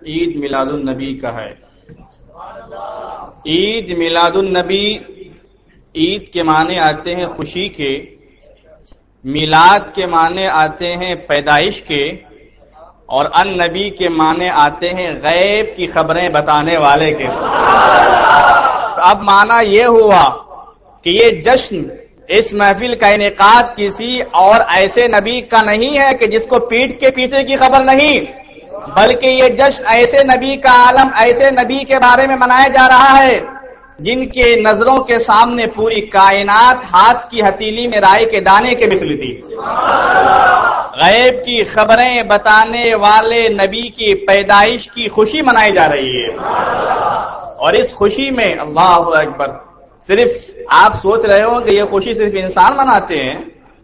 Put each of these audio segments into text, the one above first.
عید میلاد النبی کا ہے۔ عید میلاد النبی، عید کے معنی آتے ہیں خوشی کے، میلاد کے معنی آتے ہیں پیدائش کے، اور النبی کے معنی آتے ہیں غیب کی خبریں بتانے والے کے۔ اب معنی یہ ہوا کہ یہ جشن، اس محفل کا انعقاد کسی اور ایسے نبی کا نہیں ہے کہ جس کو پیٹھ کے پیچھے کی خبر نہیں، بلکہ یہ جشن ایسے نبی کا عالم، ایسے نبی کے بارے میں منایا جا رہا ہے جن کے نظروں کے سامنے پوری کائنات ہاتھ کی ہتھیلی میں رائے کے دانے کے مثل تھی۔ غیب کی خبریں بتانے والے نبی کی پیدائش کی خوشی منائی جا رہی ہے، اور اس خوشی میں اللہ اکبر، صرف آپ سوچ رہے ہو کہ یہ خوشی صرف انسان مناتے ہیں؟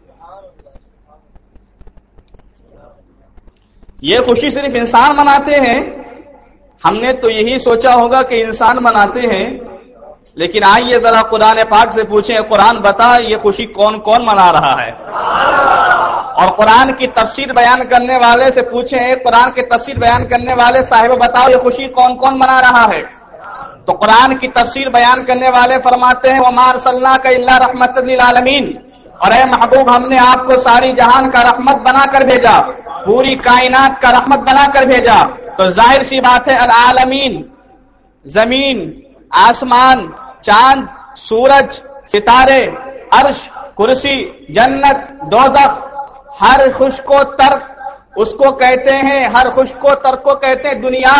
یہ خوشی صرف انسان مناتے ہیں؟ ہم نے تو یہی سوچا ہوگا کہ انسان مناتے ہیں، لیکن آئیے ذرا قرآن پاک سے پوچھیں، قرآن بتا یہ خوشی کون کون منا رہا ہے؟ اور قرآن کی تفسیر بیان کرنے والے سے پوچھیں، قرآن کی تفسیر بیان کرنے والے صاحب بتاؤ یہ خوشی کون کون منا رہا ہے؟ تو قرآن کی تفسیر بیان کرنے والے فرماتے ہیں وَمَا أَرْسَلْنَاكَ إِلَّا رَحْمَةً لِّلْعَالَمِينَ، اور اے محبوب ہم نے آپ کو ساری جہان کا رحمت بنا کر بھیجا، پوری کائنات کا رحمت بنا کر بھیجا۔ تو ظاہر سی بات ہے العالمین، زمین، آسمان، چاند، سورج، ستارے، عرش، کرسی، جنت، دوزخ، ہر خشک و تر اس کو کہتے ہیں، ہر خشک و تر کو کہتے ہیں دنیا۔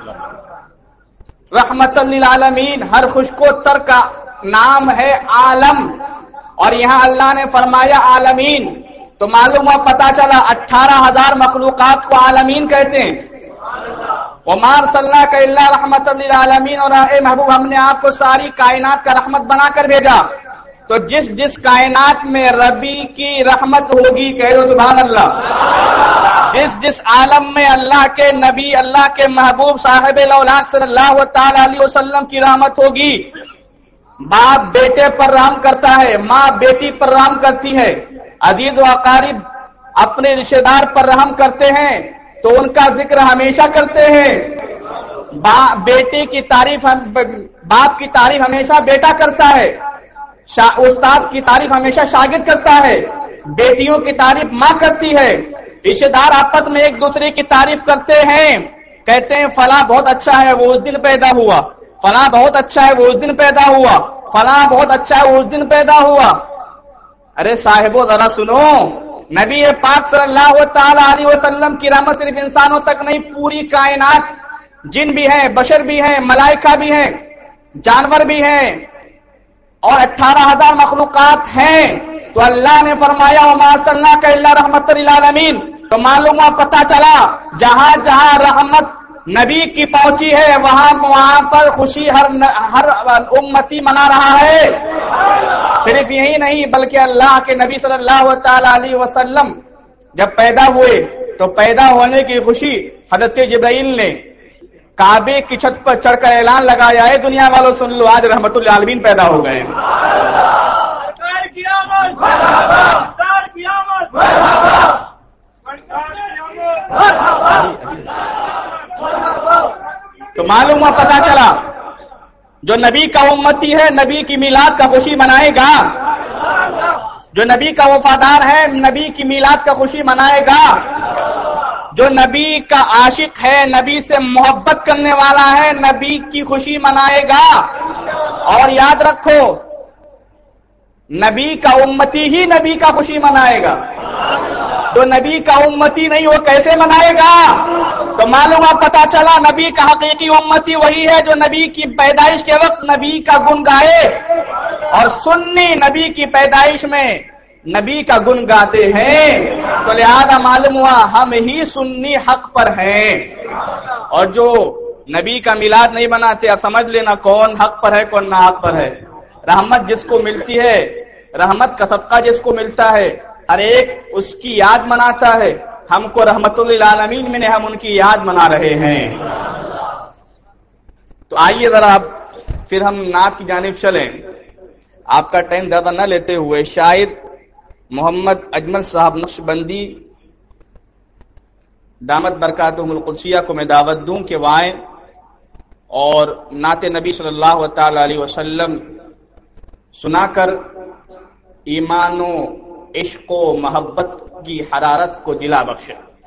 رحمت للعالمین، ہر خشک و تر کا نام ہے عالم، اور یہاں اللہ نے فرمایا عالمین، تو معلوم ہوا، پتا چلا 18,000 مخلوقات کو عالمین کہتے ہیں۔ وَمَا أَرْسَلْنَاكَ إِلَّا رَحْمَةً لِّلْعَالَمِينَ، اور اے محبوب ہم نے آپ کو ساری کائنات کا رحمت بنا کر بھیجا۔ تو جس جس کائنات میں ربی کی رحمت ہوگی، کہہ دو سبحان اللہ، جس جس عالم میں اللہ کے نبی، اللہ کے محبوب صاحب الاولاق صلی اللہ تعالی علیہ وسلم کی رحمت ہوگی۔ باپ بیٹے پر رحم کرتا ہے، ماں بیٹی پر رحم کرتی ہے، عزیز و اقارب اپنے رشتہ دار پر رحم کرتے ہیں تو ان کا ذکر ہمیشہ کرتے ہیں۔ بیٹے کی تعریف، باپ کی تعریف ہمیشہ بیٹا کرتا ہے، استاد کی تعریف ہمیشہ شاگرد کرتا ہے، بیٹیوں کی تعریف ماں کرتی ہے، رشتہ دار آپس میں ایک دوسرے کی تعریف کرتے ہیں، کہتے ہیں فلاں بہت اچھا ہے وہ اس دن پیدا ہوا، فلاں بہت اچھا ہے وہ اس دن پیدا ہوا، فلاں بہت اچھا ہے وہ اس دن پیدا ہوا۔ ارے صاحبو ذرا سنو، نبی پاک صلی اللہ تعالی علیہ وسلم کی رحمت صرف انسانوں تک نہیں، پوری کائنات، جن بھی ہیں، بشر بھی ہیں، ملائکہ بھی ہیں، جانور بھی ہیں، اور 18,000 مخلوقات ہیں۔ تو اللہ نے فرمایا وَمَا أَرْسَلْنَاكَ إِلَّا رَحْمَةً لِّلْعَالَمِينَ، تو معلوم ہوا، پتہ چلا جہاں جہاں رحمت نبی کی پہنچی ہے وہاں پر خوشی ہر امتی منا رہا ہے۔ صرف یہی نہیں بلکہ اللہ کے نبی صلی اللہ تعالی علیہ وسلم جب پیدا ہوئے تو پیدا ہونے کی خوشی حضرت جبرائیل نے کعبے کی چھت پر چڑھ کر اعلان لگایا ہے، دنیا والوں سن لو، آج رحمت للعالمین پیدا ہو گئے۔ تو معلوم ہوا، پتا چلا جو نبی کا امتی ہے نبی کی میلاد کا خوشی منائے گا، جو نبی کا وفادار ہے نبی کی میلاد کا خوشی منائے گا، جو نبی کا عاشق ہے، نبی سے محبت کرنے والا ہے، نبی کی خوشی منائے گا۔ اور یاد رکھو، نبی کا امتی ہی نبی کا خوشی منائے گا، جو نبی کا امتی نہیں وہ کیسے منائے گا؟ تو معلوم پتا چلا نبی کا حقیقی امتی وہی ہے جو نبی کی پیدائش کے وقت نبی کا گن گائے، اور سنی نبی کی پیدائش میں نبی کا گن گاتے ہیں۔ تو لہذا معلوم ہوا ہم ہی سنی حق پر ہیں، اور جو نبی کا میلاد نہیں مناتے، اب سمجھ لینا کون حق پر ہے کون نہ حق پر ہے۔ رحمت جس کو ملتی ہے، رحمت کا صدقہ جس کو ملتا ہے، ہر ایک اس کی یاد مناتا ہے۔ ہم کو رحمت للعالمین میں نے ہم ان کی یاد منا رہے ہیں۔ تو آئیے ذرا اب پھر ہم نعت کی جانب چلیں، آپ کا ٹائم زیادہ نہ لیتے ہوئے۔ شاعر محمد اجمل صاحب نقشبندی دامت برکاتہم القدسیہ کو میں دعوت دوں کہ وہ آئیں اور نعت نبی صلی اللہ تعالی علیہ وسلم سنا کر ایمان و عشق و محبت کی حرارت کو دلا بخشے۔